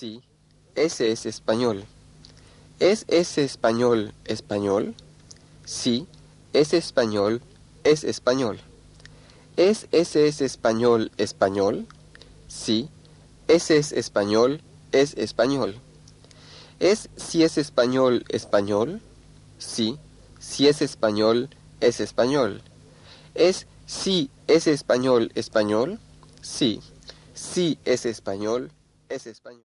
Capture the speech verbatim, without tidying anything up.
Sí, ese es español. ¿Es ese español español? Sí, ese español es español. ¿Es ese es español español? Sí, ese es español es español. ¿Es si es español español? Sí, si es español es español. ¿Es si es español español? Sí, si es español es español.